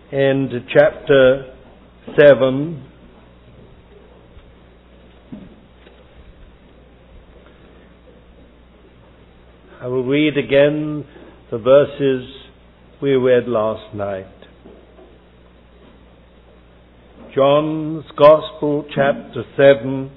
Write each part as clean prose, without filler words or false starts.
and chapter 7. I will read again the verses we read last night. John's Gospel, chapter 7,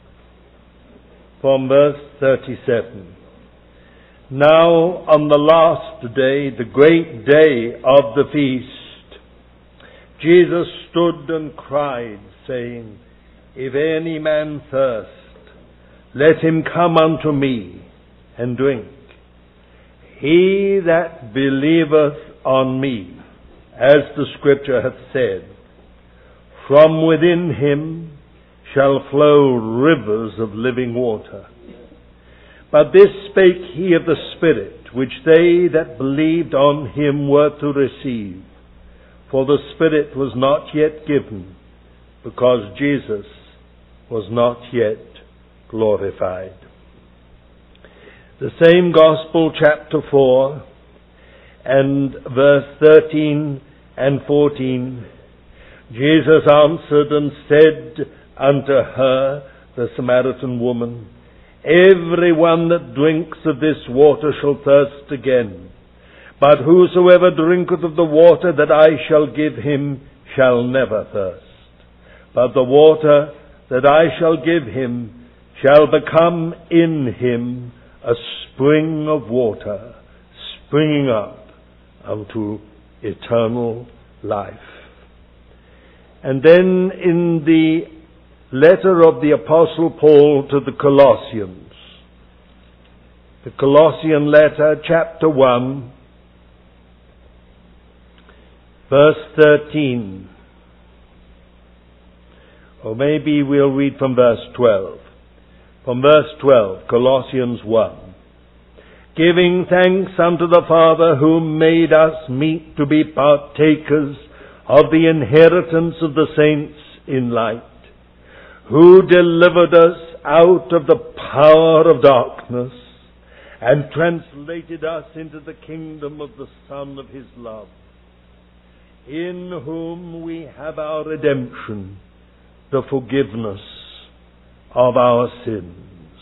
from verse 37. Now on the last day, the great day of the feast, Jesus stood and cried, saying, If any man thirst, let him come unto me and drink. He that believeth on me, as the Scripture hath said, from within him shall flow rivers of living water. But this spake he of the Spirit, which they that believed on him were to receive. For the Spirit was not yet given, because Jesus was not yet glorified. The same Gospel, chapter 4, and verse 13 and 14. Jesus answered and said unto her, the Samaritan woman, Every one that drinks of this water shall thirst again. But whosoever drinketh of the water that I shall give him shall never thirst. But the water that I shall give him shall become in him a spring of water, springing up unto eternal life. And then in the letter of the Apostle Paul to the Colossians, the Colossian letter, chapter 1, verse 13. Or maybe we'll read from verse 12. From verse 12, Colossians 1. Giving thanks unto the Father who made us meet to be partakers of the inheritance of the saints in light, who delivered us out of the power of darkness and translated us into the kingdom of the Son of His love, in whom we have our redemption, the forgiveness of our sins.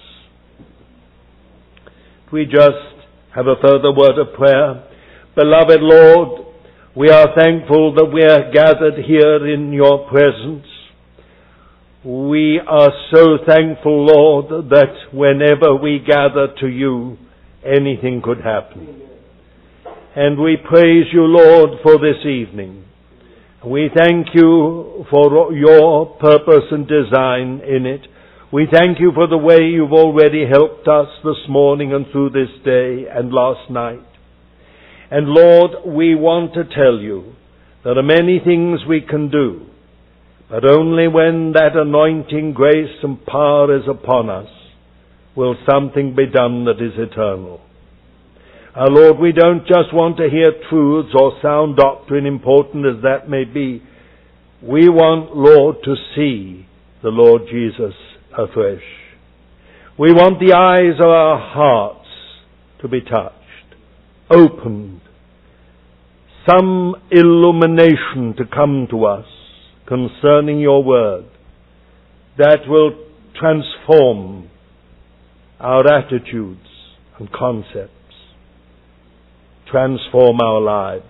We just have a further word of prayer. Beloved Lord, we are thankful that we are gathered here in your presence. We are so thankful, Lord, that whenever we gather to you, anything could happen. And we praise you, Lord, for this evening. We thank you for your purpose and design in it. We thank you for the way you've already helped us this morning and through this day and last night. And Lord, we want to tell you there are many things we can do, but only when that anointing grace and power is upon us will something be done that is eternal. Our Lord, we don't just want to hear truths or sound doctrine, important as that may be. We want, Lord, to see the Lord Jesus afresh. We want the eyes of our hearts to be touched, opened, some illumination to come to us concerning your word that will transform our attitudes and concepts, transform our lives.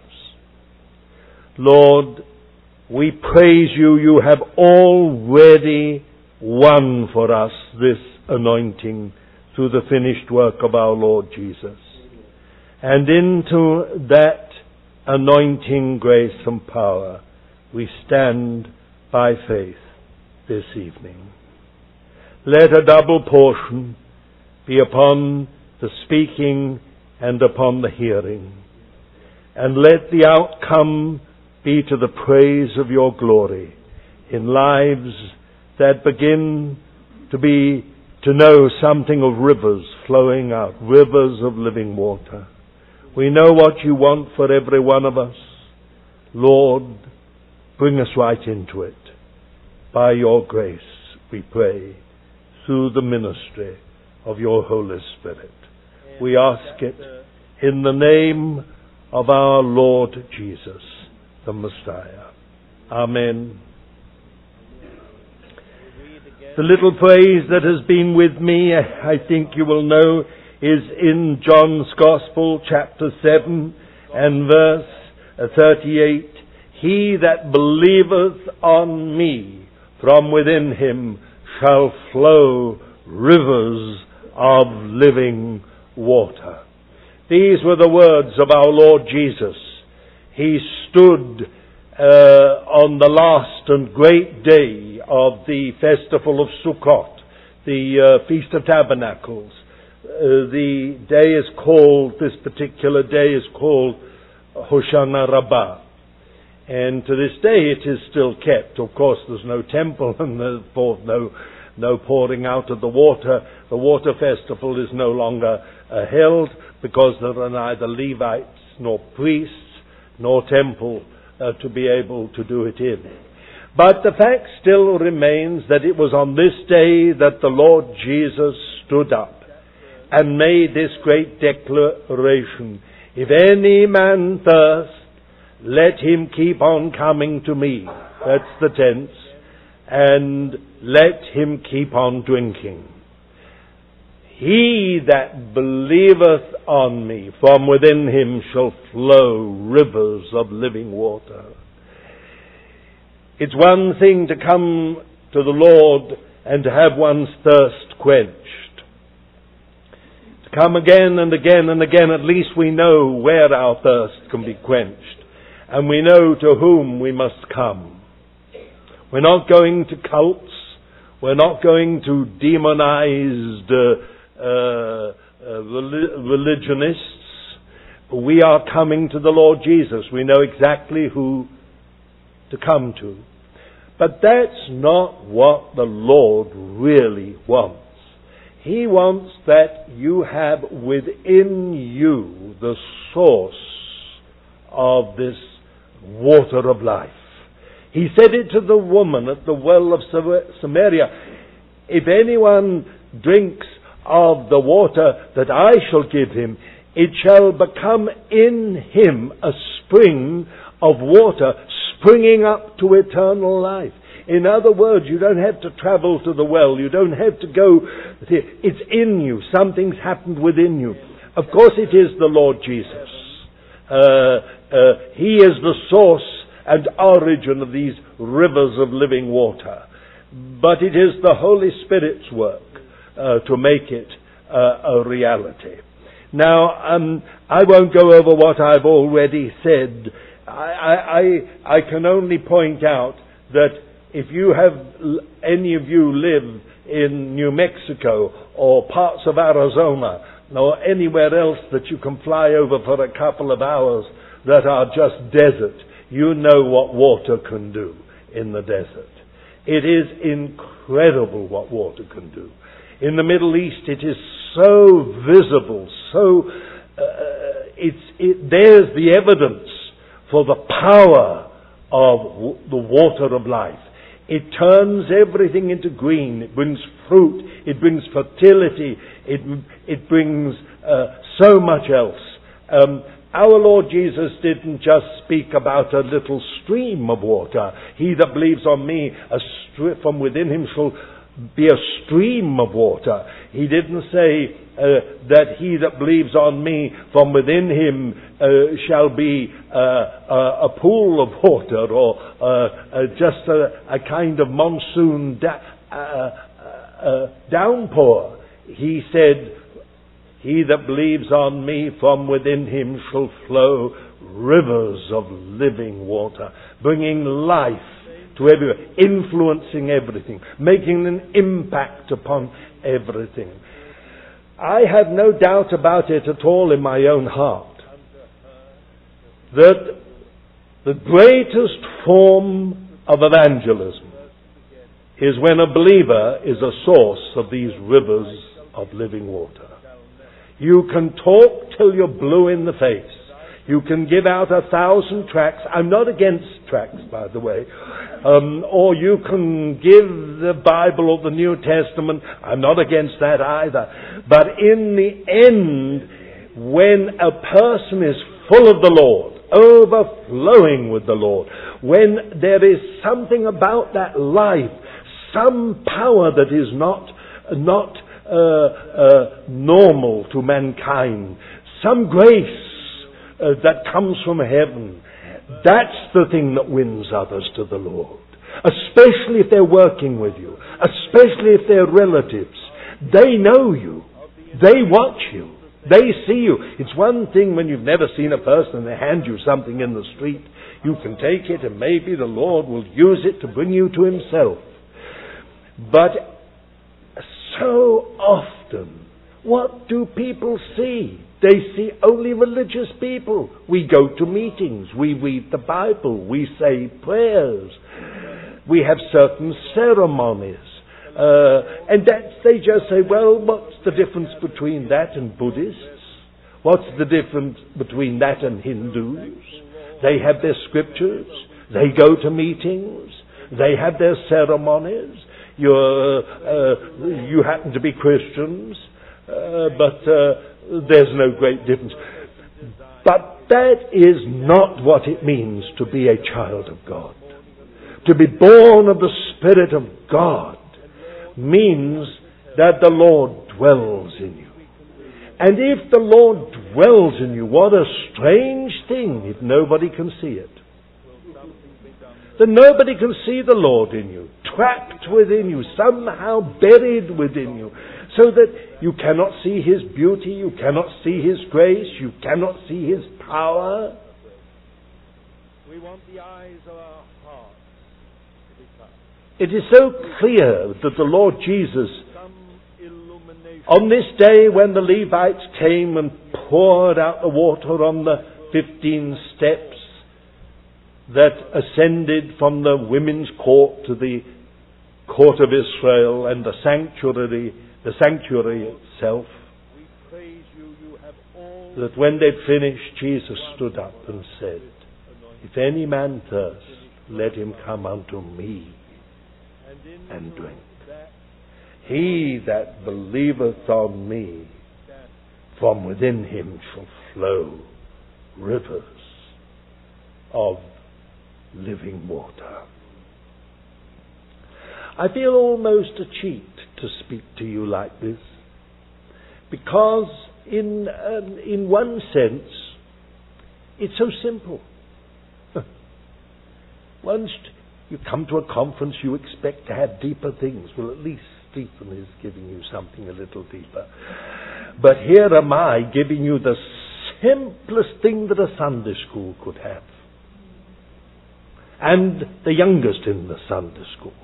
Lord, we praise you. You have already won for us this anointing through the finished work of our Lord Jesus. And into that anointing grace and power we stand by faith this evening. Let a double portion be upon the speaking and upon the hearing, and let the outcome be to the praise of your glory in lives that begin to know something of rivers flowing out, rivers of living water. We know what you want for every one of us. Lord, bring us right into it. By your grace, we pray, through the ministry of your Holy Spirit. We ask it in the name of our Lord Jesus, the Messiah. Amen. The little phrase that has been with me, I think you will know, is in John's Gospel, chapter 7 and verse 38. He that believeth on me, from within him shall flow rivers of living water. These were the words of our Lord Jesus. He stood on the last and great day of the festival of Sukkot, the Feast of Tabernacles. The day is called, this particular day is called Hoshana Rabbah. And to this day it is still kept. Of course there's no temple and therefore no pouring out of the water. The water festival is no longer held because there are neither Levites nor priests nor temple to be able to do it in. But the fact still remains that it was on this day that the Lord Jesus stood up and made this great declaration. If any man thirst, let him keep on coming to me. That's the tense. And let him keep on drinking. He that believeth on me, from within him shall flow rivers of living water. It's one thing to come to the Lord and to have one's thirst quenched. To come again and again and again, at least we know where our thirst can be quenched. And we know to whom we must come. We're not going to cults. We're not going to demonized religionists. We are coming to the Lord Jesus. We know exactly who to come to. But that's not what the Lord really wants. He wants that you have within you the source of this water of life. He said it to the woman at the well of Samaria. If anyone drinks of the water that I shall give him, it shall become in him a spring of water springing up to eternal life. In other words, you don't have to travel to the well. You don't have to go. It's in you. Something's happened within you. Of course it is the Lord Jesus. He is the source and origin of these rivers of living water. But it is the Holy Spirit's work to make it a reality. Now, I won't go over what I've already said. I can only point out that if you have, any of you live in New Mexico or parts of Arizona or anywhere else that you can fly over for a couple of hours that are just desert, you know what water can do in the desert. It is incredible what water can do. In the Middle East it is so visible, there's the evidence for the power of the water of life. It turns everything into green. It brings fruit. It brings fertility. It brings so much else. Our Lord Jesus didn't just speak about a little stream of water. He that believes on me, from within him shall be a stream of water. He didn't say that he that believes on me, from within him shall be a pool of water or just a kind of monsoon downpour. He said, he that believes on me, from within him shall flow rivers of living water, bringing life to everywhere, influencing everything, making an impact upon everything. I have no doubt about it at all in my own heart that the greatest form of evangelism is when a believer is a source of these rivers of living water. You can talk till you're blue in the face. You can give out 1,000 tracts. I'm not against tracts, by the way. Or you can give the Bible or the New Testament. I'm not against that either. But in the end, when a person is full of the Lord, overflowing with the Lord, when there is something about that life, some power that is not normal to mankind, some grace that comes from heaven, that's the thing that wins others to the Lord. Especially if they're working with you, especially if they're relatives. They know you. They watch you. They see you. It's one thing when you've never seen a person and they hand you something in the street. You can take it and maybe the Lord will use it to bring you to Himself. But so often, what do people see? They see only religious people. We go to meetings. We read the Bible. We say prayers. We have certain ceremonies. And they just say, well, what's the difference between that and Buddhists? What's the difference between that and Hindus? They have their scriptures. They go to meetings. They have their ceremonies. You happen to be Christians, but there's no great difference. But that is not what it means to be a child of God. To be born of the Spirit of God means that the Lord dwells in you. And if the Lord dwells in you, what a strange thing if nobody can see it. That nobody can see the Lord in you, trapped within you, somehow buried within you, so that you cannot see His beauty, you cannot see His grace, you cannot see His power. We want the eyes of our hearts to be touched. It is so clear that the Lord Jesus, on this day when the Levites came and poured out the water on the 15 steps that ascended from the women's court to the court of Israel and the sanctuary itself, that when they'd finished, Jesus stood up and said, "If any man thirst, let him come unto me and drink. He that believeth on me, from within him shall flow rivers of living water." I feel almost a cheat to speak to you like this, because in one sense it's so simple. Once you come to a conference, you expect to have deeper things. Well, at least Stephen is giving you something a little deeper. But here am I giving you the simplest thing that a Sunday school could have. And the youngest in the Sunday school.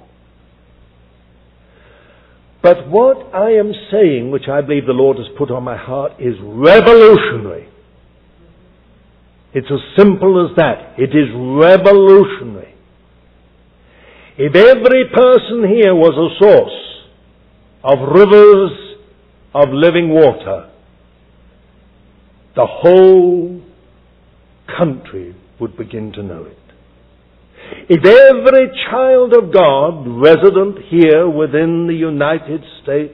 But what I am saying, which I believe the Lord has put on my heart, is revolutionary. It's as simple as that. It is revolutionary. If every person here was a source of rivers of living water, the whole country would begin to know it. If every child of God resident here within the United States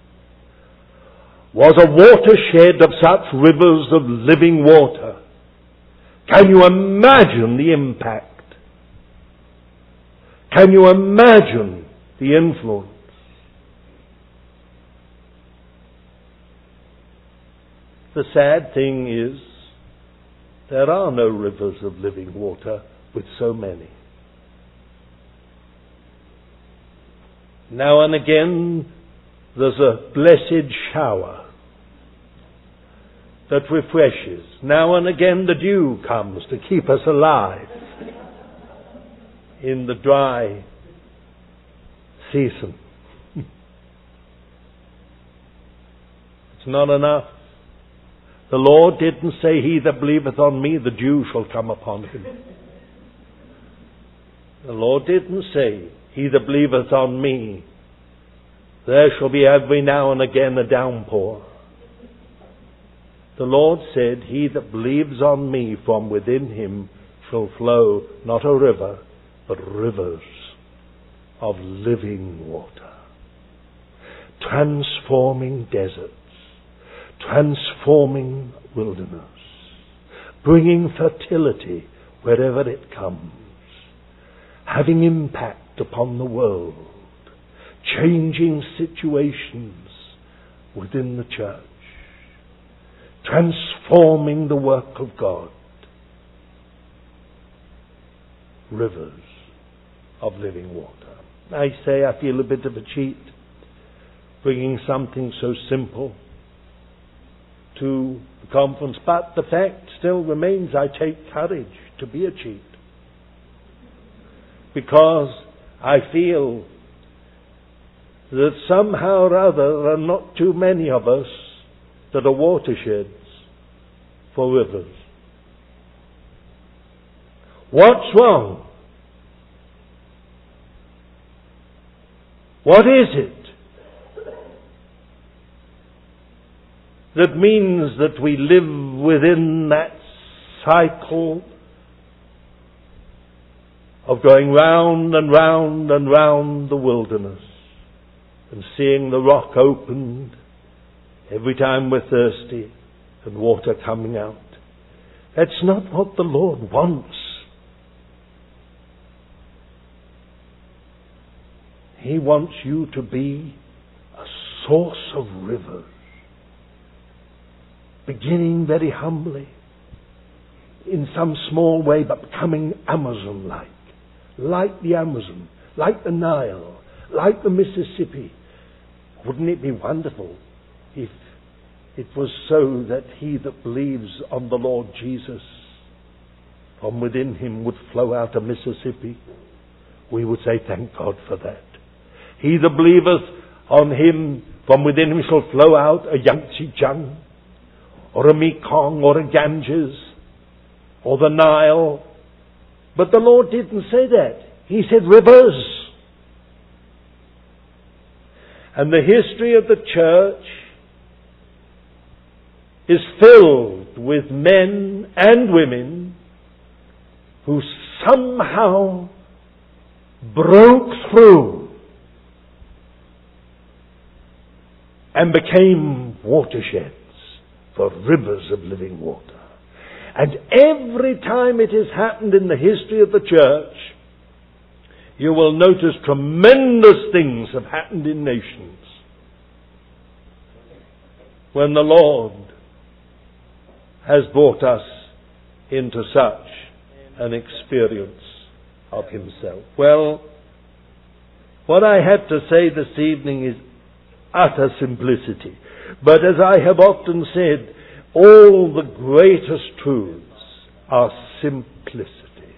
was a watershed of such rivers of living water, can you imagine the impact? Can you imagine the influence? The sad thing is, there are no rivers of living water with so many. Now and again, there's a blessed shower that refreshes. Now and again, the dew comes to keep us alive in the dry season. It's not enough. The Lord didn't say, "He that believeth on me, the dew shall come upon him." The Lord didn't say, "He that believeth on me, there shall be every now and again a downpour." The Lord said, "He that believes on me, from within him shall flow not a river, but rivers of living water." Transforming deserts, transforming wilderness, bringing fertility wherever it comes, having impact upon the world, changing situations within the church, transforming the work of God. Rivers of living water. I say I feel a bit of a cheat bringing something so simple to the conference, but the fact still remains I take courage to be a cheat, because I feel that somehow or other there are not too many of us that are watersheds for rivers. What's wrong? What is it that means that we live within that cycle of going round and round and round the wilderness and seeing the rock opened every time we're thirsty and water coming out? That's not what the Lord wants. He wants you to be a source of rivers, beginning very humbly, in some small way, but becoming Amazon-like, like the Amazon, like the Nile, like the Mississippi. Wouldn't it be wonderful if it was so that he that believes on the Lord Jesus, from within him would flow out a Mississippi? We would say, thank God for that. He that believeth on him, from within him shall flow out a Yangtze Jiang, or a Mekong, or a Ganges, or the Nile. But the Lord didn't say that. He said rivers. And the history of the church is filled with men and women who somehow broke through and became watersheds for rivers of living water. And every time it has happened in the history of the church, you will notice tremendous things have happened in nations when the Lord has brought us into such an experience of himself. Well, what I had to say this evening is utter simplicity. But as I have often said, all the greatest truths are simplicity.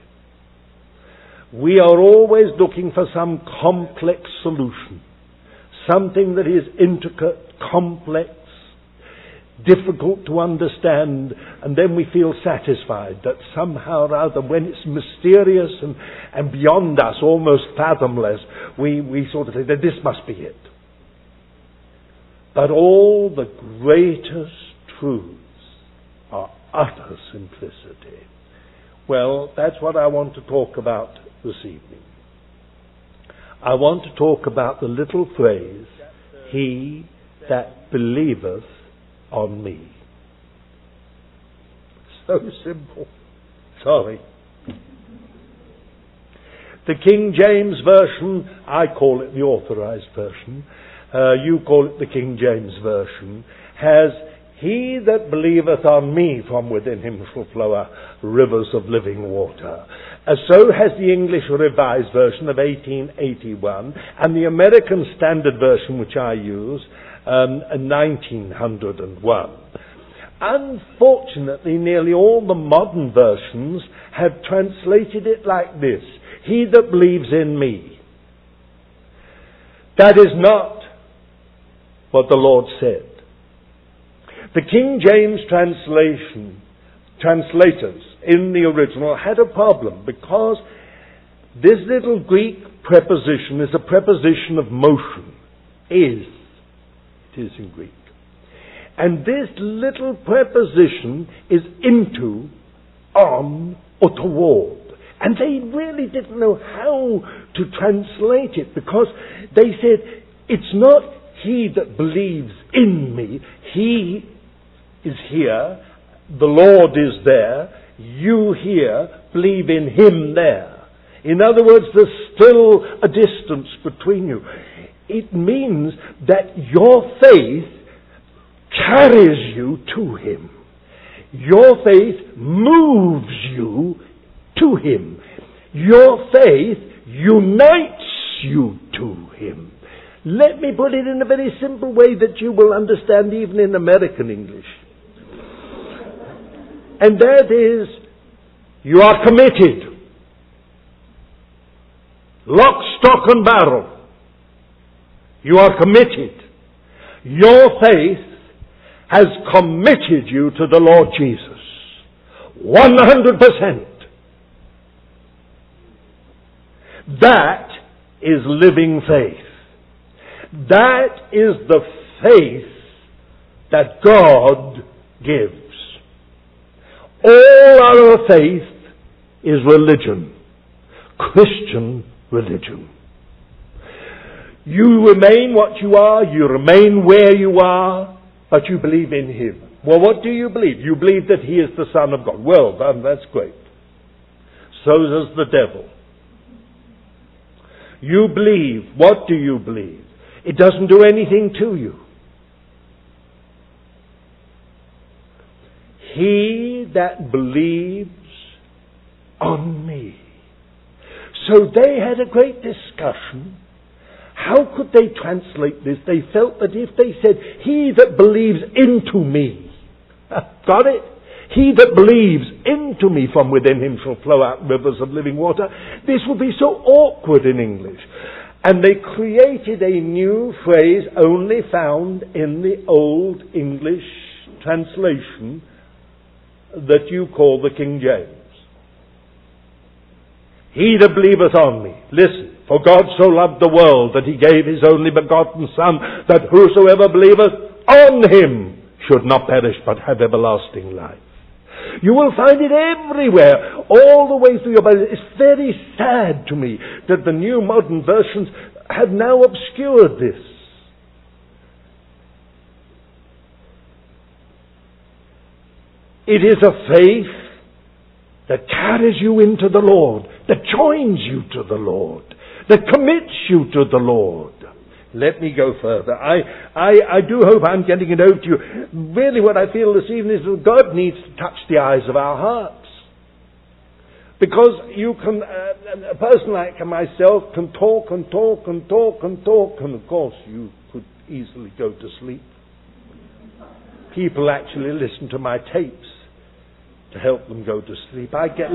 We are always looking for some complex solution, something that is intricate, complex, difficult to understand, and then we feel satisfied that somehow or other, when it's mysterious and beyond us, almost fathomless, we sort of say that this must be it. But all the greatest truths are utter simplicity. Well, that's what I want to talk about this evening. I want to talk about the little phrase, he that believeth on me. So simple. Sorry. The King James Version, I call it the Authorized Version, you call it the King James Version, has, he that believeth on me, from within him shall flow rivers of living water. So has the English Revised Version of 1881, and the American Standard Version, which I use, 1901. Unfortunately, nearly all the modern versions have translated it like this: he that believes in me. That is not what the Lord said. The King James translators in the original had a problem, because this little Greek preposition is a preposition of motion. Is. It is in Greek. And this little preposition is into, on, or toward. And they really didn't know how to translate it, because they said, it's not he that believes in me. He is here, the Lord is there, you here believe in Him there. In other words, there's still a distance between you. It means that your faith carries you to Him. Your faith moves you to Him. Your faith unites you to Him. Let me put it in a very simple way that you will understand even in American English. And that is, you are committed. Lock, stock and barrel. You are committed. Your faith has committed you to the Lord Jesus. 100%. That is living faith. That is the faith that God gives. All other faith is religion. Christian religion. You remain what you are, you remain where you are, but you believe in Him. Well, what do you believe? You believe that He is the Son of God. Well, that's great. So does the devil. You believe. What do you believe? It doesn't do anything to you. He that believes on me. So they had a great discussion. How could they translate this? They felt that if they said, he that believes into me. Got it? He that believes into me, from within him shall flow out rivers of living water. This would be so awkward in English. And they created a new phrase only found in the Old English translation that you call the King James. He that believeth on me. Listen, for God so loved the world that He gave His only begotten Son, that whosoever believeth on Him should not perish but have everlasting life. You will find it everywhere, all the way through your Bible. It's very sad to me that the new modern versions have now obscured this. It is a faith that carries you into the Lord, that joins you to the Lord, that commits you to the Lord. Let me go further. I do hope I'm getting it over to you. Really what I feel this evening is that God needs to touch the eyes of our hearts. Because you can, a person like myself can talk and talk and talk and talk, and of course you could easily go to sleep. People actually listen to my tapes to help them go to sleep. I get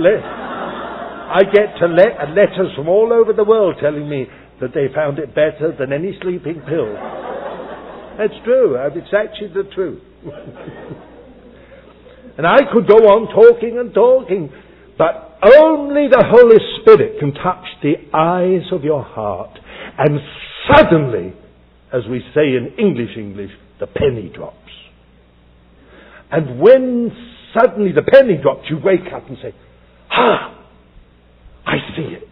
letters from all over the world telling me that they found it better than any sleeping pill. That's true. It's actually the truth. And I could go on talking and talking, but only the Holy Spirit can touch the eyes of your heart. And suddenly, as we say in English, the penny drops. And when suddenly the penny drops, you wake up and say, I see it.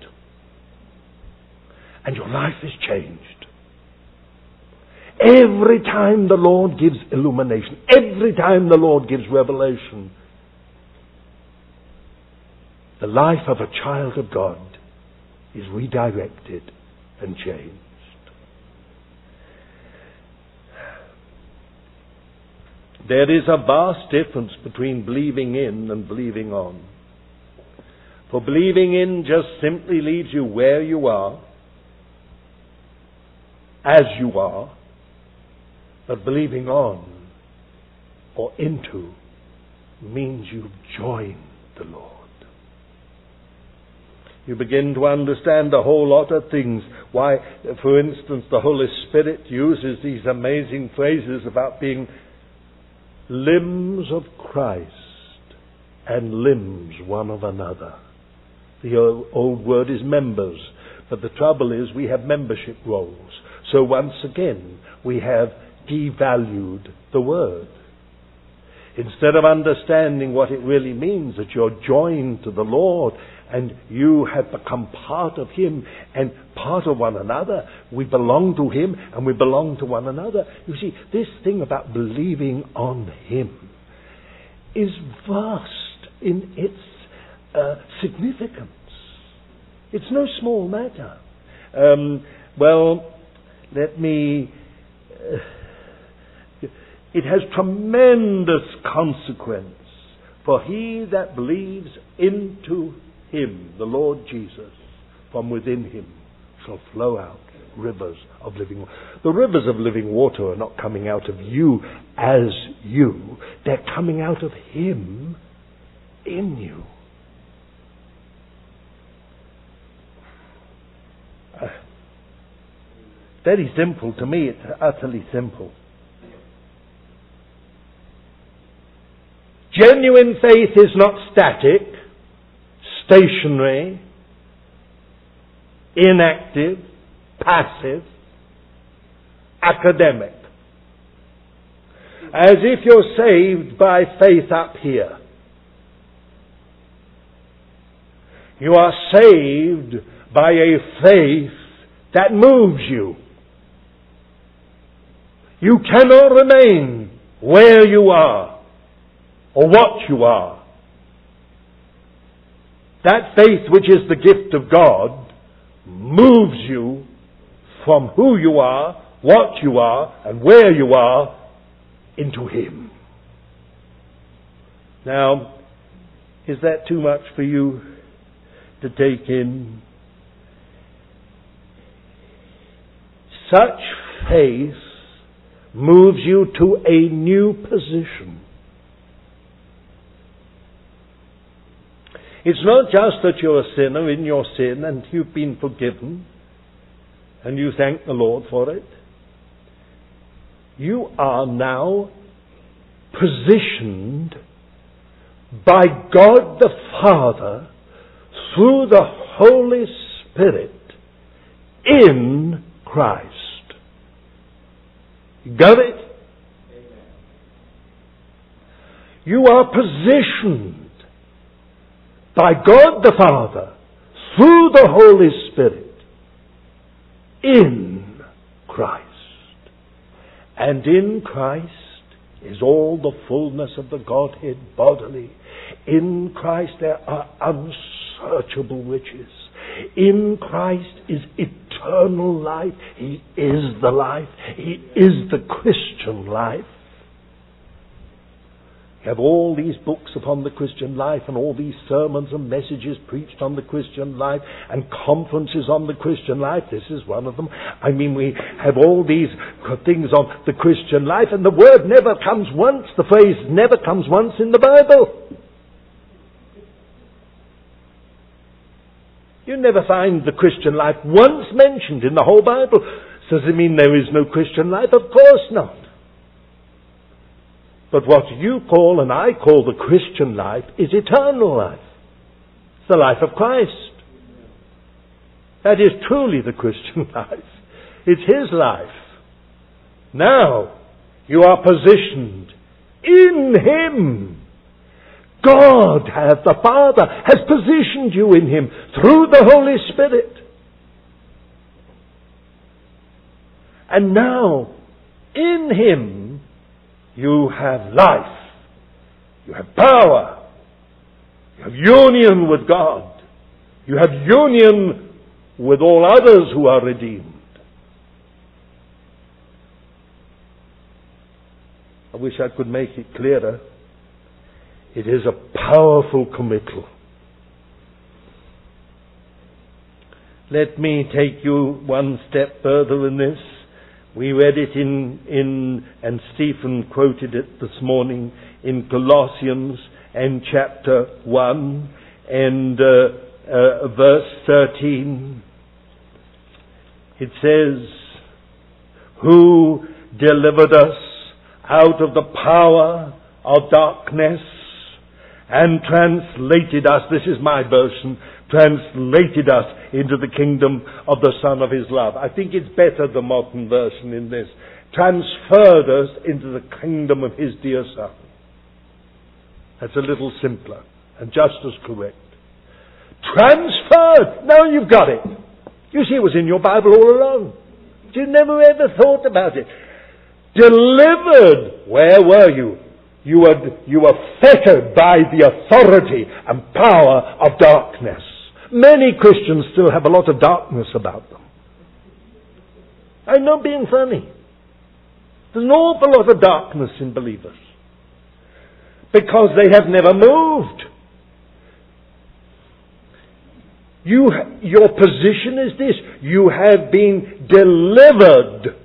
And your life is changed. Every time the Lord gives illumination, every time the Lord gives revelation, the life of a child of God is redirected and changed. There is a vast difference between believing in and believing on. For believing in just simply leaves you where you are, as you are, but believing on or into means you've joined the Lord. You begin to understand a whole lot of things. Why, for instance, the Holy Spirit uses these amazing phrases about being limbs of Christ and limbs one of another. The old word is members, but the trouble is we have membership roles. So once again, we have devalued the word. Instead of understanding what it really means, that you're joined to the Lord and you have become part of Him and part of one another. We belong to Him and we belong to one another. You see, this thing about believing on Him is vast in its significance. It's no small matter. It has tremendous consequence for he that believes into him, the Lord Jesus, from within him shall flow out rivers of living water. The rivers of living water are not coming out of you as you. They're coming out of him in you. Very simple to me. It's utterly simple. Genuine faith is not static, stationary, inactive, passive, academic. As if you're saved by faith up here. You are saved by a faith that moves you. You cannot remain where you are or what you are. That faith, which is the gift of God, moves you from who you are, what you are, and where you are into him. Now, is that too much for you to take in? Such faith moves you to a new position. It's not just that you're a sinner in your sin and you've been forgiven and you thank the Lord for it. You are now positioned by God the Father through the Holy Spirit in Christ. You got it? Amen. You are positioned by God the Father through the Holy Spirit in Christ. And in Christ is all the fullness of the Godhead bodily. In Christ there are unsearchable riches. In Christ is eternal life. He is the life. He is the Christian life. You have all these books upon the Christian life and all these sermons and messages preached on the Christian life and conferences on the Christian life. This is one of them. I mean, we have all these things on the Christian life, and the word never comes once, the phrase never comes once in the Bible. You never find the Christian life once mentioned in the whole Bible. Does it mean there is no Christian life? Of course not. But what you call and I call the Christian life is eternal life. It's the life of Christ. That is truly the Christian life. It's his life. Now, you are positioned in him. God, the Father, has positioned you in him through the Holy Spirit. And now, in him, you have life. You have power. You have union with God. You have union with all others who are redeemed. I wish I could make it clearer. It is a powerful committal. Let me take you one step further in this. We read it and Stephen quoted it this morning in Colossians and chapter 1 and verse 13. It says, who delivered us out of the power of darkness and translated us, this is my version, translated us into the kingdom of the Son of his love. I think it's better, the modern version in this. Transferred us into the kingdom of his dear Son. That's a little simpler and just as correct. Transferred! Now you've got it. You see, it was in your Bible all along. You never ever thought about it. Delivered! Where were you? You are fettered by the authority and power of darkness. Many Christians still have a lot of darkness about them. I'm not being funny. There's an awful lot of darkness in believers. Because they have never moved. Your position is this. You have been delivered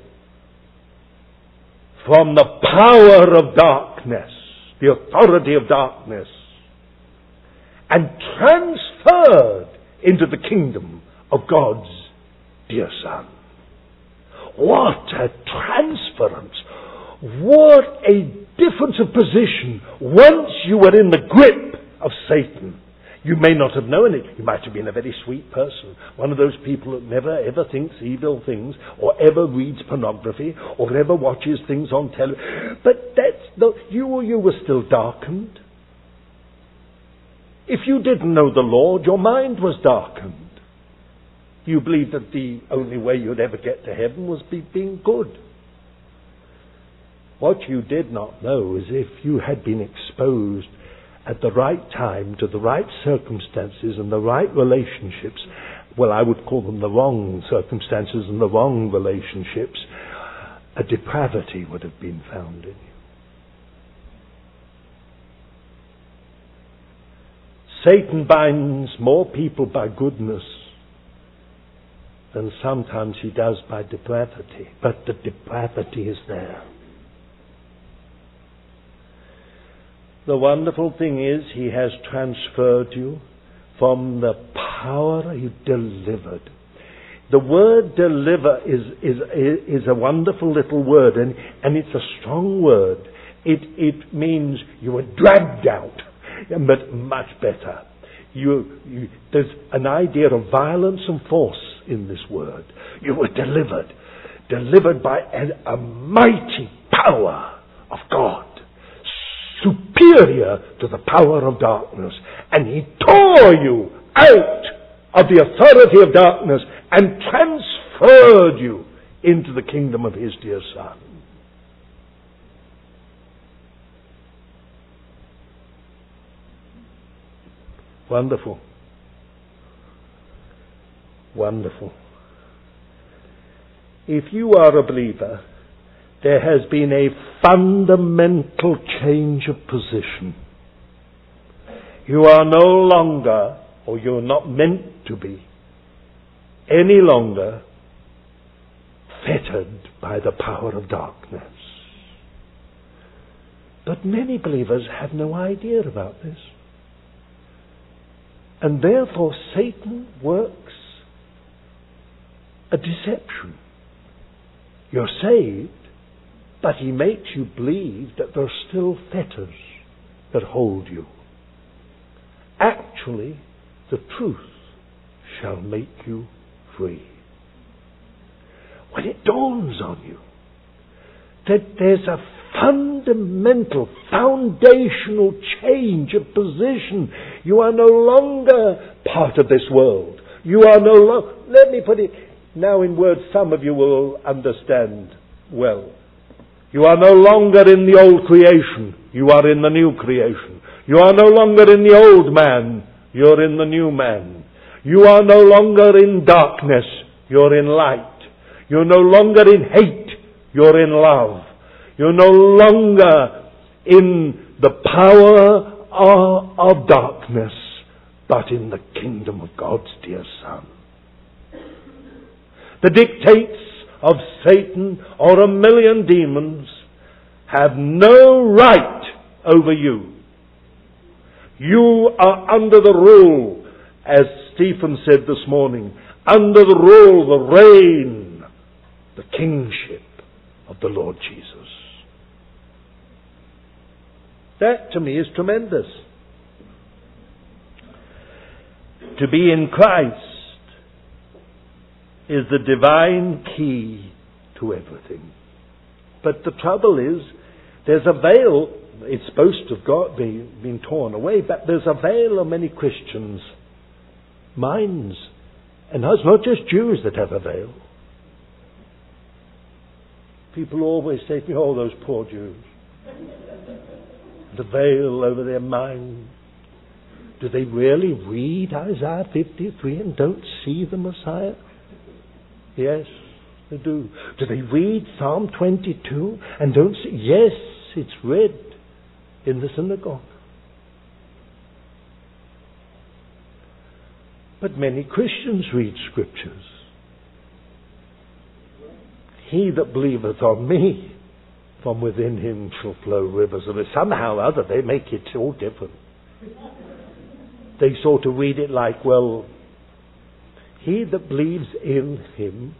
from the power of darkness, the authority of darkness, and transferred into the kingdom of God's dear Son. What a transference! What a difference of position once you were in the grip of Satan. You may not have known it. You might have been a very sweet person. One of those people that never ever thinks evil things, or ever reads pornography, or ever watches things on television. But you were still darkened. If you didn't know the Lord, your mind was darkened. You believed that the only way you'd ever get to heaven was being good. What you did not know is if you had been exposed at the right time to the right circumstances and the right relationships, well, I would call them the wrong circumstances and the wrong relationships, a depravity would have been found in you. Satan binds more people by goodness than sometimes he does by depravity. But the depravity is there. The wonderful thing is he has transferred you from the power he delivered. The word deliver is a wonderful little word, and it's a strong word. It means you were dragged out, but much better. There's an idea of violence and force in this word. You were delivered by a mighty power of God, superior to the power of darkness, and he tore you out of the authority of darkness and transferred you into the kingdom of his dear Son. Wonderful. Wonderful. If you are a believer, there has been a fundamental change of position. You are no longer, or you're not meant to be, any longer fettered by the power of darkness. But many believers have no idea about this. And therefore Satan works a deception. You're saved, but he makes you believe that there are still fetters that hold you. Actually, the truth shall make you free. When it dawns on you that there's a fundamental, foundational change of position. You are no longer part of this world. You are no longer, let me put it now in words some of you will understand well. You are no longer in the old creation. You are in the new creation. You are no longer in the old man. You're in the new man. You are no longer in darkness. You're in light. You're no longer in hate. You're in love. You're no longer in the power of darkness, but in the kingdom of God's dear Son. The dictates of Satan or a million demons have no right over you. You are under the rule, as Stephen said this morning, under the rule, the reign, the kingship of the Lord Jesus. That to me is tremendous. To be in Christ is the divine key to everything. But the trouble is, there's a veil. It's supposed to have been torn away, but there's a veil on many Christians' minds. And it's not just Jews that have a veil. People always say to me, oh, those poor Jews. the veil over their mind. Do they really read Isaiah 53 and don't see the Messiah? Yes, they do. Do they read Psalm 22 and don't see? Yes, it's read in the synagogue. But many Christians read scriptures. He that believeth on me, from within him shall flow rivers of it. Somehow or other they make it all different. They sort of read it like, well, he that believes in him,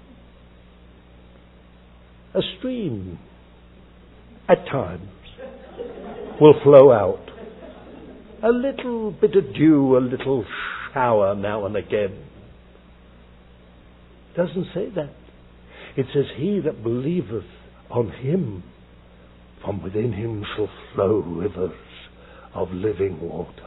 a stream at times will flow out. A little bit of dew, a little shower now and again. It doesn't say that. It says, he that believeth on him, from within him shall flow rivers of living water.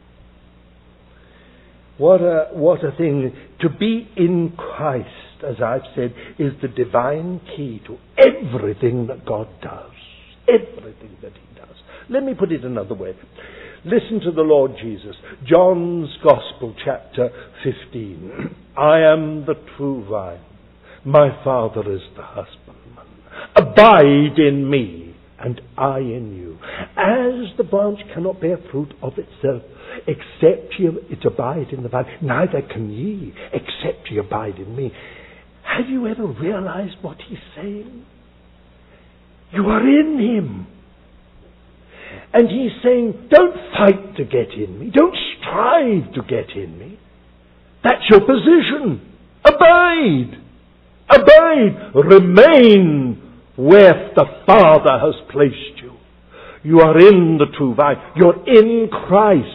What a thing. To be in Christ, as I've said, is the divine key to everything that God does. Everything that he does. Let me put it another way. Listen to the Lord Jesus. John's Gospel, chapter 15. I am the true vine. My Father is the husbandman. Abide in me, and I in you. As the branch cannot bear fruit of itself, except it abide in the vine, neither can ye, except ye abide in me. Have you ever realized what he's saying? You are in him. And he's saying, don't fight to get in me. Don't strive to get in me. That's your position. Abide. Abide. Remain where the Father has placed you. You are in the true vine. You're in Christ.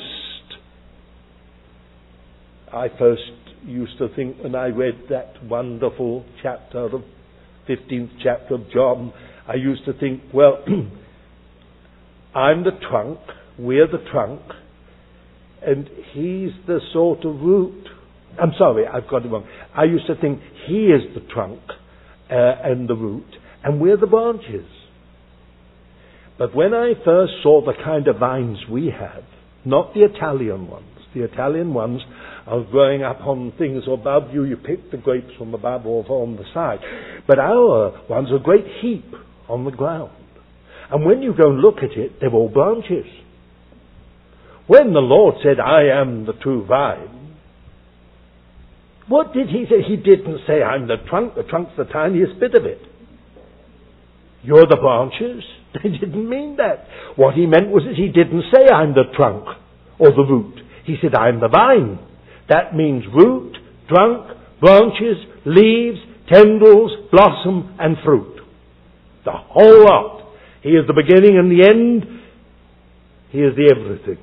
I first used to think when I read that wonderful chapter, the 15th chapter of John, I used to think, well, I'm the trunk, we're the trunk, and he's the sort of root. I'm sorry, I've got it wrong. I used to think he is the trunk and the root, and we're the branches. But when I first saw the kind of vines we have, not the Italian ones, the Italian ones are growing up on things above you. You pick the grapes from above or on the side. But our ones are a great heap on the ground. And when you go and look at it, they're all branches. When the Lord said, I am the true vine, what did he say? He didn't say, I'm the trunk. The trunk's the tiniest bit of it. You're the branches. He didn't mean that. What he meant was that he didn't say, I'm the trunk or the root. He said, I'm the vine. That means root, trunk, branches, leaves, tendrils, blossom, and fruit. The whole lot. He is the beginning and the end. He is the everything.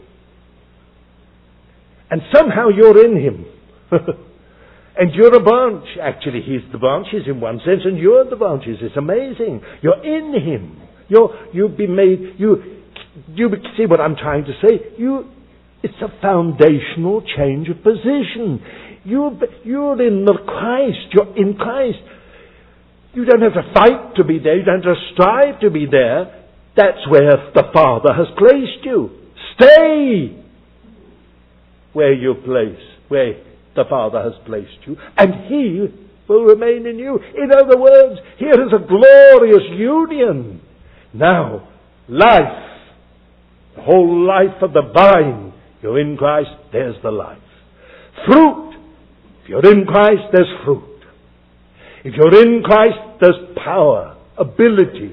And somehow you're in him. And you're a branch. Actually, he's the branches in one sense, and you're the branches. It's amazing. You're in him. You've been made. You see what I'm trying to say? It's a foundational change of position. You're in the Christ. You're in Christ. You don't have to fight to be there. You don't have to strive to be there. That's where the Father has placed you. Stay where you're placed, where the Father has placed you, and He will remain in you. In other words, here is a glorious union. Now, life, the whole life of the vine. You're in Christ, there's the life. Fruit. If you're in Christ, there's fruit. If you're in Christ, there's power, ability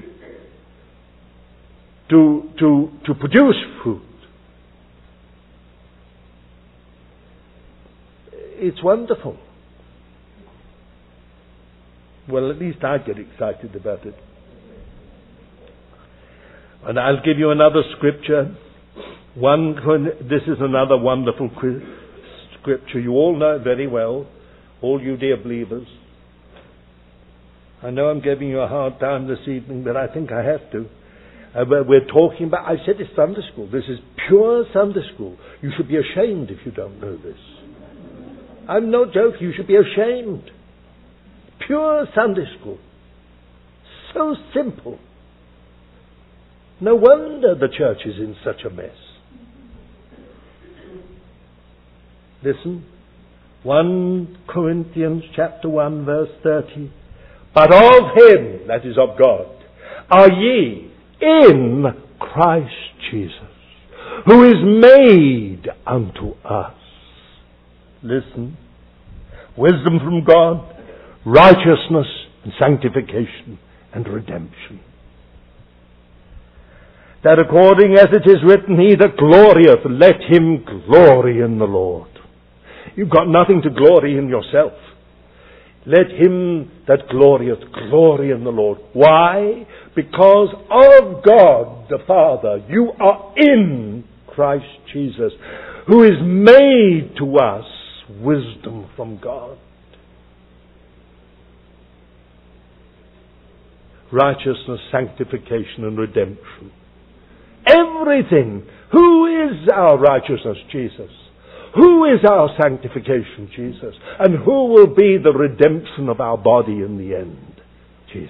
to produce fruit. It's wonderful. Well, at least I get excited about it. And I'll give you another scripture. This is another wonderful scripture. You all know it very well, all you dear believers. I know I'm giving you a hard time this evening, but I think I have to. We're talking about, I said it's Sunday school. This is pure Sunday school. You should be ashamed if you don't know this. I'm no joke. You should be ashamed. Pure Sunday school. So simple. No wonder the church is in such a mess. Listen, 1 Corinthians chapter 1 verse 30. But of him, that is of God, are ye in Christ Jesus, who is made unto us. Listen, wisdom from God, righteousness and sanctification and redemption. That according as it is written, he that glorieth, let him glory in the Lord. You've got nothing to glory in yourself. Let him that glorieth glory in the Lord. Why? Because of God the Father, you are in Christ Jesus, who is made to us wisdom from God, righteousness, sanctification and redemption. Everything. Who is our righteousness? Jesus. Who is our sanctification? Jesus. And who will be the redemption of our body in the end? Jesus.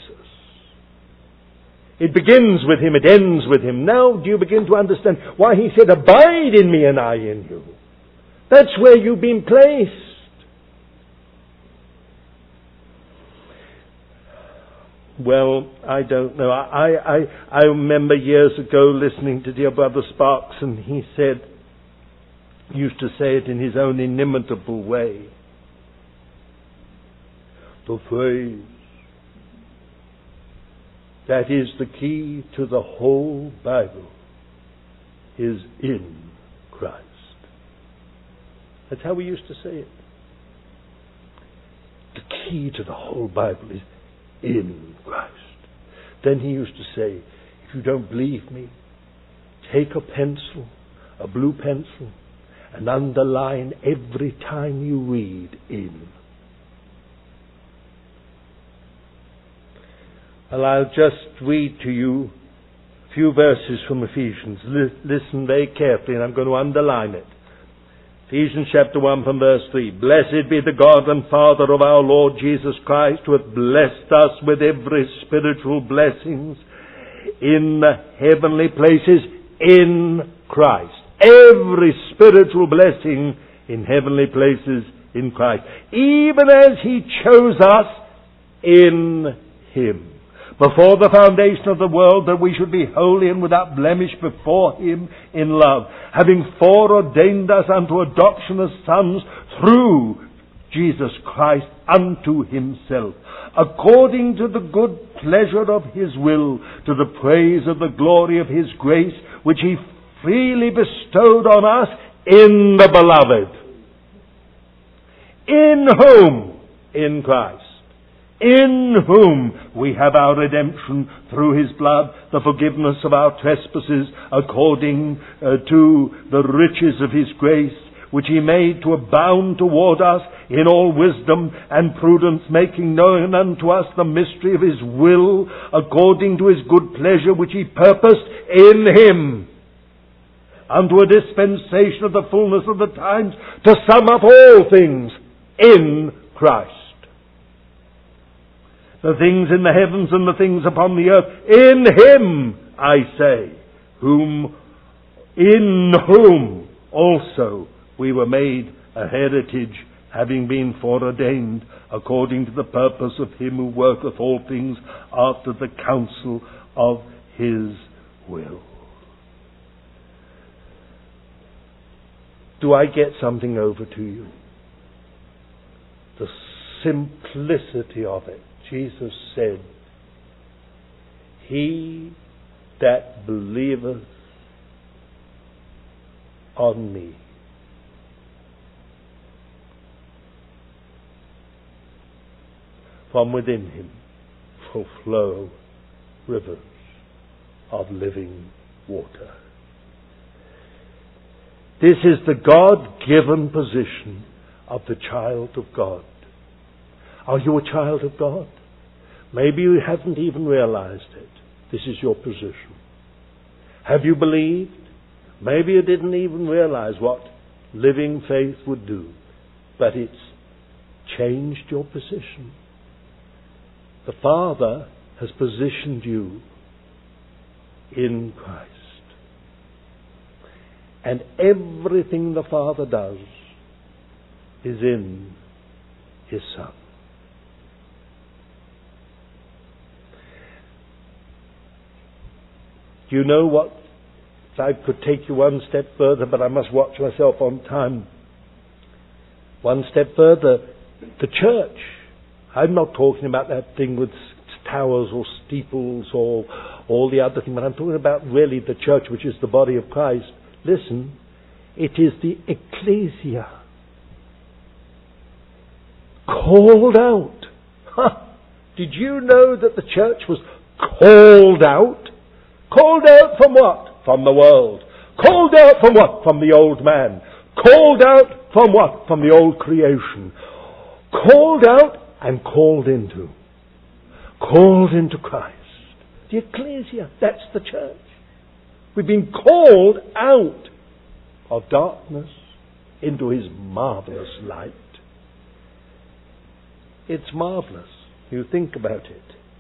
It begins with him, it ends with him. Now do you begin to understand why he said, abide in me and I in you? That's where you've been placed. Well, I don't know. I remember years ago listening to dear Brother Sparks, and he used to say it in his own inimitable way. The phrase that is the key to the whole Bible is in Christ. That's how we used to say it. The key to the whole Bible is in Christ. Then he used to say, if you don't believe me, take a pencil, a blue pencil, and underline every time you read in. Well, I'll just read to you a few verses from Ephesians. Listen very carefully, and I'm going to underline it. Ephesians chapter 1 from verse 3. Blessed be the God and Father of our Lord Jesus Christ, who hath blessed us with every spiritual blessings in the heavenly places in Christ. Every spiritual blessing in heavenly places in Christ. Even as he chose us in him. Before the foundation of the world, that we should be holy and without blemish before him in love, having foreordained us unto adoption as sons through Jesus Christ unto himself, according to the good pleasure of his will, to the praise of the glory of his grace, which he freely bestowed on us in the beloved, in whom? In Christ. In whom we have our redemption through his blood, the forgiveness of our trespasses, according to the riches of his grace, which he made to abound toward us in all wisdom and prudence, making known unto us the mystery of his will, according to his good pleasure, which he purposed in him, unto a dispensation of the fullness of the times, to sum up all things in Christ. The things in the heavens and the things upon the earth, in him, I say, in whom also we were made a heritage, having been foreordained according to the purpose of him who worketh all things after the counsel of his will. Do I get something over to you? The simplicity of it. Jesus said, he that believeth on me from within him shall flow rivers of living water. This is the God-given position of the child of God. Are you a child of God? Maybe you haven't even realized it. This is your position. Have you believed? Maybe you didn't even realize what living faith would do. But it's changed your position. The Father has positioned you in Christ. And everything the Father does is in His Son. Do you know what? I could take you one step further, but I must watch myself on time. One step further, the church. I'm not talking about that thing with towers or steeples or all the other thing, but I'm talking about really the church, which is the body of Christ. Listen, it is the ecclesia. Called out. Did you know that the church was called out? Called out from what? From the world. Called out from what? From the old man. Called out from what? From the old creation. Called out and called into. Called into Christ. The ecclesia, that's the church. We've been called out of darkness into His marvelous light. It's marvelous. You think about it.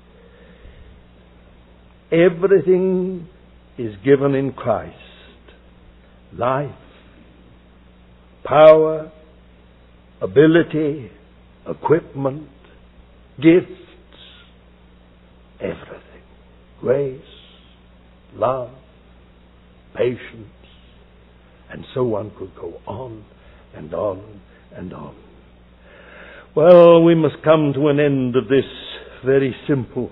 Everything is given in Christ. Life, power, ability, equipment, gifts, everything. Grace, love, patience, and so one could go on and on and on. Well, we must come to an end of this very simple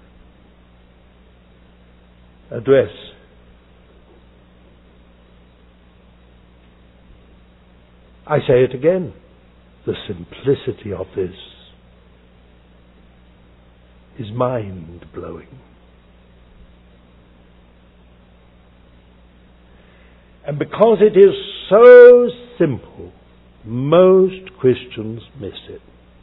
address. I say it again, the simplicity of this is mind-blowing. And because it is so simple, most Christians miss it.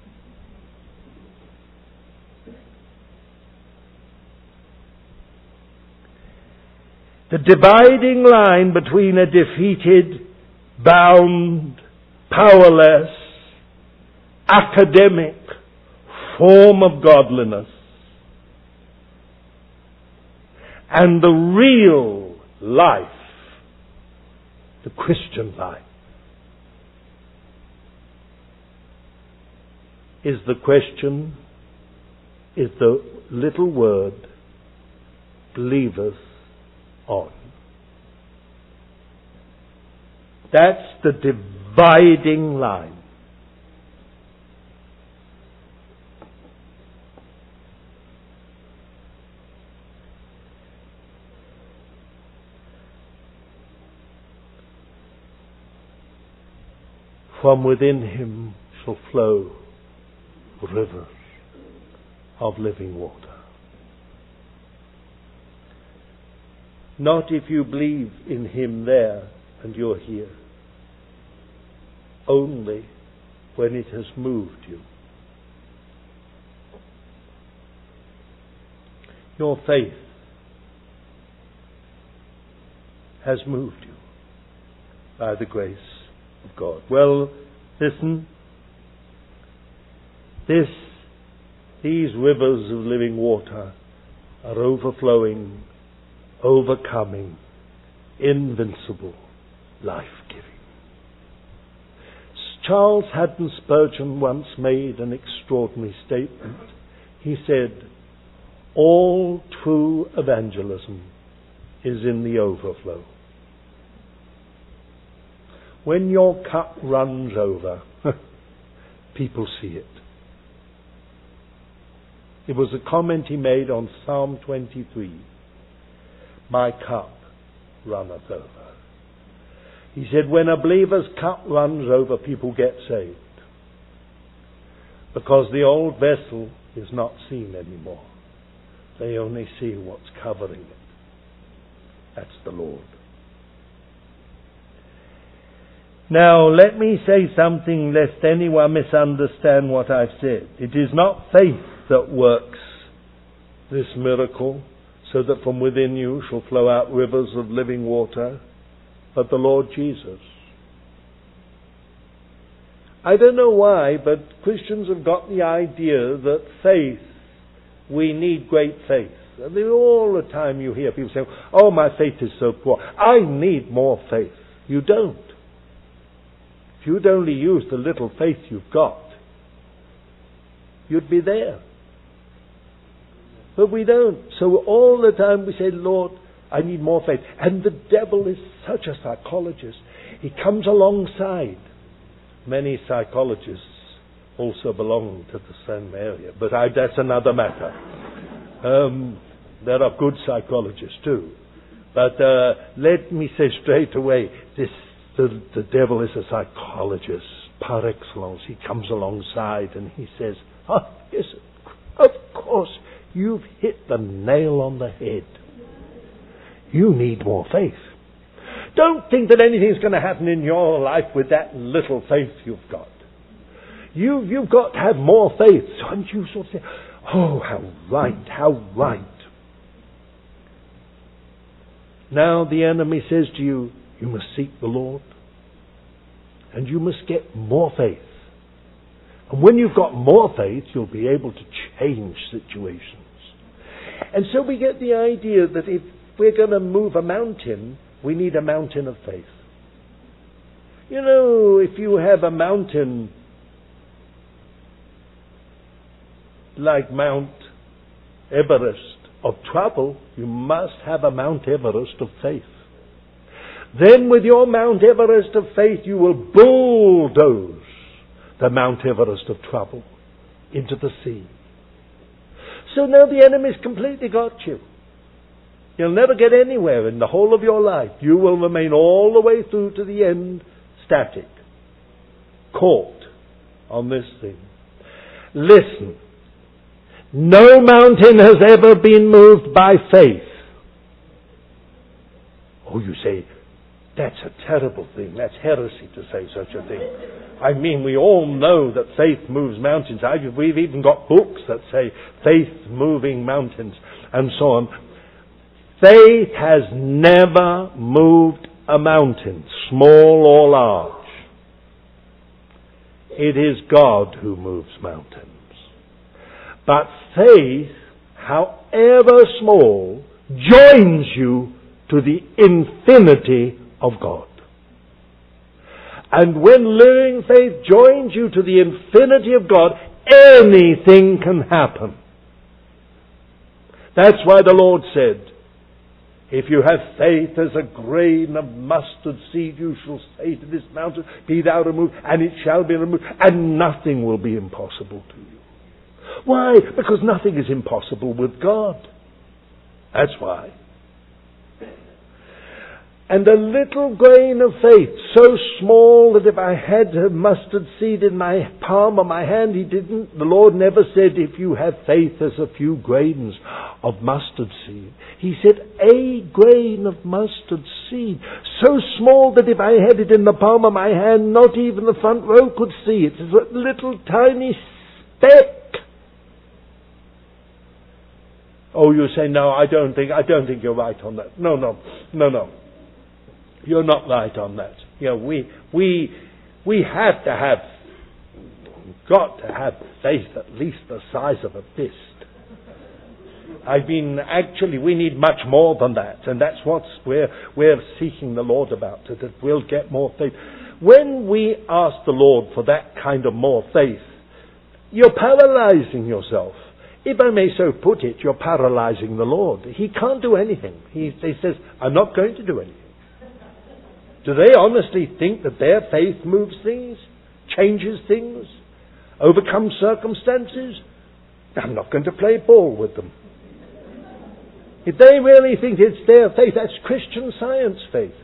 The dividing line between a defeated, bound, powerless, academic form of godliness and the real life, the Christian life, is the question, is the little word, believeth on. That's the dividing line. From within Him shall flow rivers of living water. Not if you believe in Him there and you're here. Only when it has moved you. Your faith has moved you by the grace of God. Well, listen. These rivers of living water are overflowing, overcoming, invincible, life-giving. Charles Haddon Spurgeon once made an extraordinary statement. He said, all true evangelism is in the overflow. When your cup runs over, people see it. It was a comment he made on Psalm 23. My cup runneth over. He said, when a believer's cup runs over, people get saved. Because the old vessel is not seen anymore. They only see what's covering it. That's the Lord. Now, let me say something lest anyone misunderstand what I've said. It is not faith that works this miracle, so that from within you shall flow out rivers of living water, but the Lord Jesus. I don't know why, but Christians have got the idea that faith, we need great faith. I mean, all the time you hear people say, oh, my faith is so poor. I need more faith. You don't. If you'd only use the little faith you've got, you'd be there. But we don't. So all the time we say, Lord, I need more faith. And the devil is such a psychologist. He comes alongside. Many psychologists also belong to the same area. But that's another matter. There are good psychologists too. But let me say straight away, the devil is a psychologist par excellence. He comes alongside and he says, oh, yes, of course, you've hit the nail on the head. You need more faith. Don't think that anything's going to happen in your life with that little faith you've got. You've got to have more faith. And you sort of say, oh, how right, how right. Now the enemy says to you, you must seek the Lord. And you must get more faith. And when you've got more faith, you'll be able to change situations. And so we get the idea that if we're going to move a mountain, we need a mountain of faith. You know, if you have a mountain like Mount Everest of trouble, you must have a Mount Everest of faith. Then with your Mount Everest of faith, you will bulldoze the Mount Everest of trouble into the sea. So now the enemy's completely got you. You'll never get anywhere in the whole of your life. You will remain all the way through to the end static, caught on this thing. Listen, no mountain has ever been moved by faith. Oh, you say, that's a terrible thing. That's heresy to say such a thing. I mean, we all know that faith moves mountains. We've even got books that say faith moving mountains and so on. Faith has never moved a mountain, small or large. It is God who moves mountains. But faith, however small, joins you to the infinity of God. And when living faith joins you to the infinity of God, anything can happen. That's why the Lord said, if you have faith as a grain of mustard seed, you shall say to this mountain, be thou removed, and it shall be removed, and nothing will be impossible to you. Why? Because nothing is impossible with God. That's why. And a little grain of faith, so small that if I had a mustard seed in my palm of my hand, the Lord never said, if you have faith as a few grains of mustard seed. He said, a grain of mustard seed, so small that if I had it in the palm of my hand, not even the front row could see it. It's a little tiny speck. Oh, you say, no, I don't think you're right on that. No. You're not right on that. You know, we have to have, got to have faith at least the size of a fist. I mean, actually, we need much more than that, and that's what we're seeking the Lord about, that we'll get more faith. When we ask the Lord for that kind of more faith, you're paralyzing yourself. If I may so put it, you're paralyzing the Lord. He can't do anything. He says, I'm not going to do anything. Do they honestly think that their faith moves things, changes things, overcomes circumstances? I'm not going to play ball with them. If they really think it's their faith, that's Christian Science faith.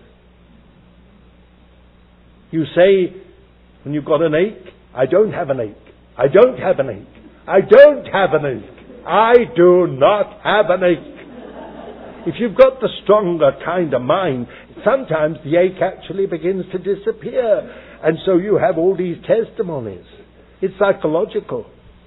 You say, when you've got an ache, I don't have an ache. I don't have an ache. I don't have an ache. I do not have an ache. If you've got the stronger kind of mind, sometimes the ache actually begins to disappear. And so you have all these testimonies. It's psychological.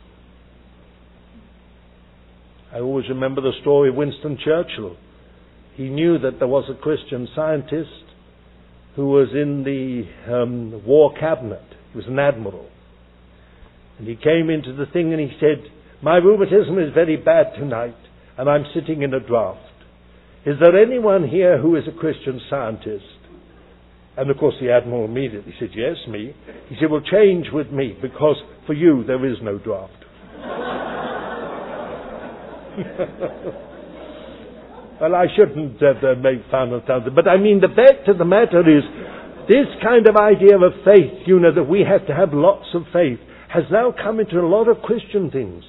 I always remember the story of Winston Churchill. He knew that there was a Christian scientist who was in the war cabinet. He was an admiral. And he came into the thing and he said, my rheumatism is very bad tonight. and I'm sitting in a draft. Is there anyone here who is a Christian Scientist? And of course the Admiral immediately said, yes, me. He said, well, change with me, because for you there is no draft. Well, I shouldn't make fun of something, but I mean, the fact of the matter is, this kind of idea of faith, that we have to have lots of faith, has now come into a lot of Christian things.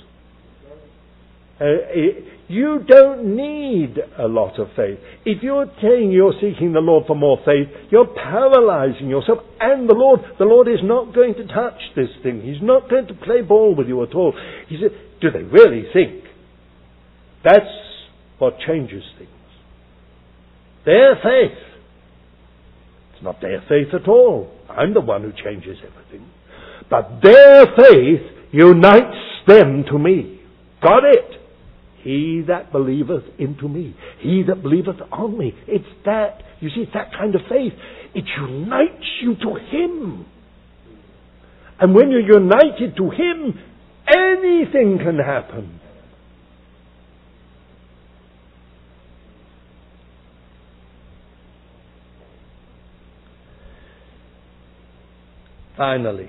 You don't need a lot of faith. If you're saying you're seeking the Lord for more faith, you're paralyzing yourself. And the Lord is not going to touch this thing. He's not going to play ball with you at all. He said, do they really think? That's what changes things. Their faith. It's not their faith at all. I'm the one who changes everything. But their faith unites them to me. Got it? He that believeth into me, he that believeth on me. It's that, you see, it's that kind of faith. It unites you to Him. And when you're united to Him, anything can happen. Finally,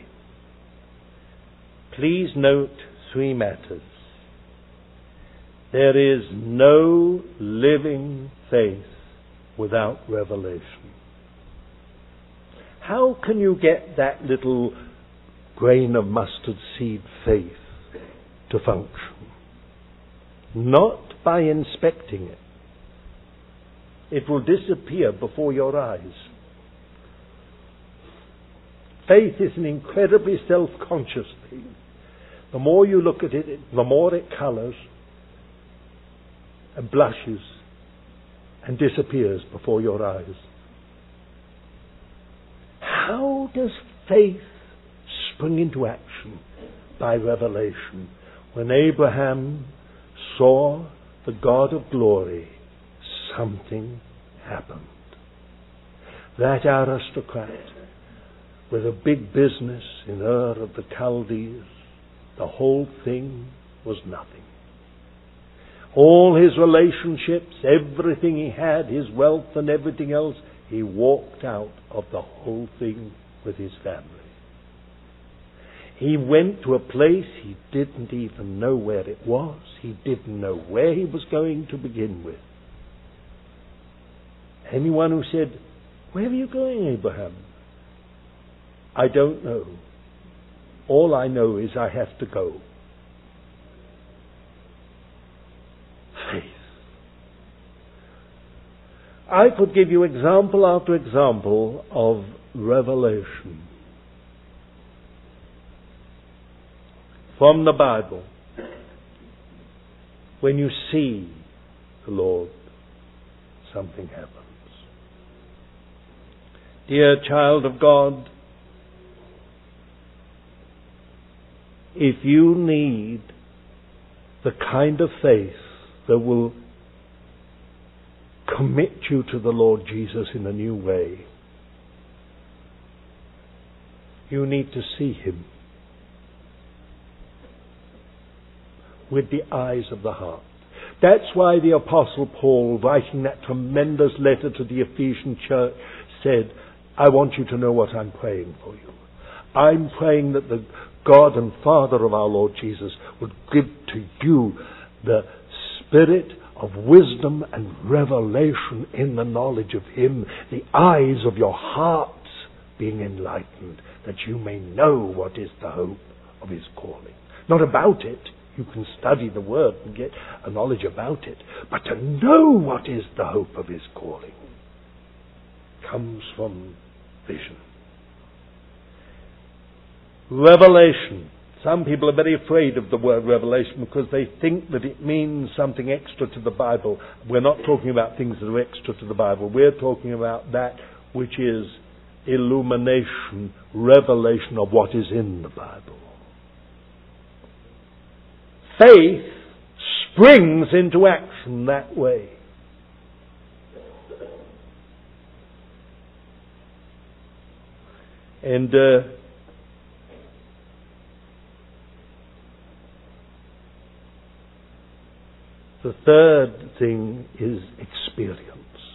please note 3 matters. There is no living faith without revelation. How can you get that little grain of mustard seed faith to function? Not by inspecting it. It will disappear before your eyes. Faith is an incredibly self-conscious thing. The more you look at it, the more it colours and blushes and disappears before your eyes. How does faith spring into action? By revelation. When Abraham saw the God of glory, something happened. That aristocrat with a big business in Ur of the Chaldees, the whole thing was nothing. All his relationships, everything he had, his wealth and everything else, he walked out of the whole thing with his family. He went to a place he didn't even know where it was. He didn't know where he was going to begin with. Anyone who said, "Where are you going, Abraham?" I don't know. All I know is I have to go. Faith. I could give you example after example of revelation from the Bible. When you see the Lord, something happens. Dear child of God, if you need the kind of faith that will commit you to the Lord Jesus in a new way, you need to see Him with the eyes of the heart. That's why the Apostle Paul, writing that tremendous letter to the Ephesian church, said, I want you to know what I'm praying for you. I'm praying that the God and Father of our Lord Jesus would give to you the spirit of wisdom and revelation in the knowledge of Him, the eyes of your hearts being enlightened, that you may know what is the hope of His calling. Not about it. You can study the Word and get a knowledge about it. But to know what is the hope of His calling comes from vision. Revelation. Some people are very afraid of the word revelation because they think that it means something extra to the Bible. We're not talking about things that are extra to the Bible. We're talking about that which is illumination, revelation of what is in the Bible. Faith springs into action that way. And The third thing is experience.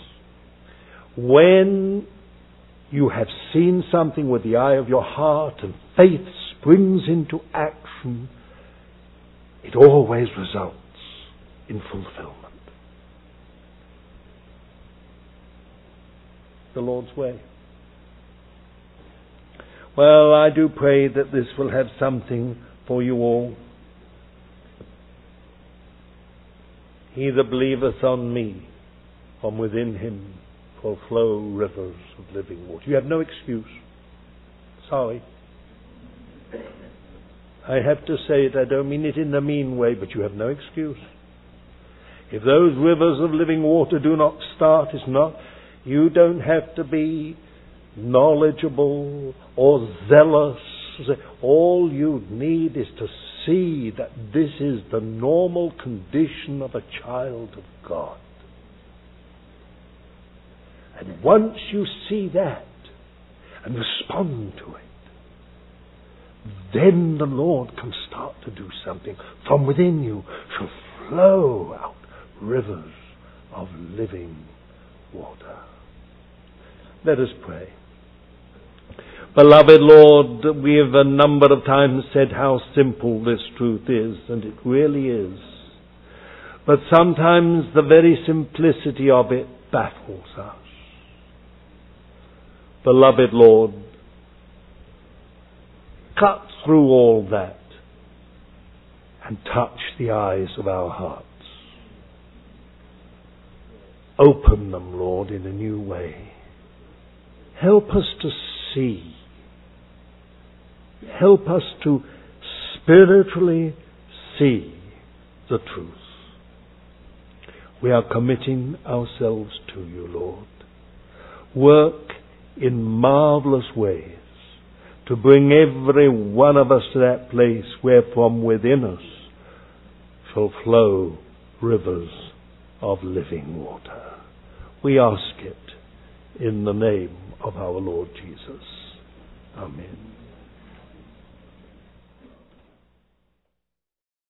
When you have seen something with the eye of your heart and faith springs into action, it always results in fulfillment. The Lord's way. Well, I do pray that this will have something for you all. He that believeth on me, from within him will flow rivers of living water. You have no excuse. Sorry. I have to say it, I don't mean it in a mean way, but you have no excuse. If those rivers of living water do not start, it's not, you don't have to be knowledgeable or zealous. All you need is to see that this is the normal condition of a child of God. And once you see that and respond to it, then the Lord can start to do something. From within you shall flow out rivers of living water. Let us pray. Beloved Lord, we have a number of times said how simple this truth is, and it really is. But sometimes the very simplicity of it baffles us. Beloved Lord, cut through all that and touch the eyes of our hearts. Open them, Lord, in a new way. Help us to see. Help us to spiritually see the truth. We are committing ourselves to you, Lord. Work in marvelous ways to bring every one of us to that place where from within us shall flow rivers of living water. We ask it in the name of our Lord Jesus. Amen.